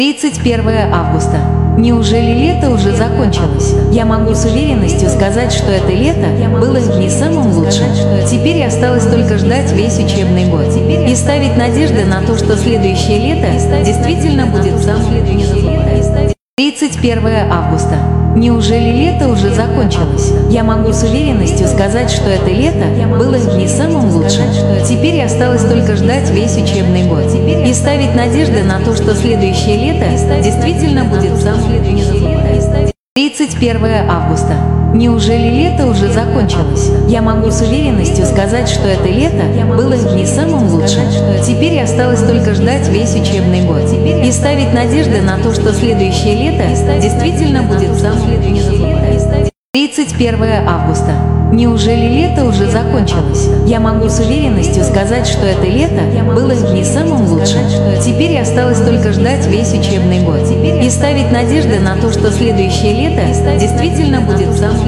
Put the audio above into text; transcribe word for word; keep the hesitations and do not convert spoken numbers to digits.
тридцать первое августа. Неужели лето уже закончилось? Я могу с уверенностью сказать, что это лето было не самым лучшим. Теперь осталось только ждать весь учебный год и ставить надежды на то, что следующее лето действительно будет самым лучшим. тридцать первое августа. Неужели лето уже закончилось? Я могу с уверенностью сказать, что это лето было не самым лучшим. Теперь осталось только ждать весь учебный год и ставить надежды на то, что следующее лето действительно будет самым лучшим. тридцать первое августа. Неужели лето уже закончилось? Я могу с уверенностью сказать, что это лето было не самым лучшим. Теперь осталось только ждать весь учебный год и ставить надежды на то, что следующее лето действительно будет самым лучшим. тридцать первое августа. Неужели лето уже закончилось? Я могу с уверенностью сказать, что это лето было не самым лучшим. Теперь осталось только ждать весь учебный год и ставить надежды на то, что следующее лето действительно будет самым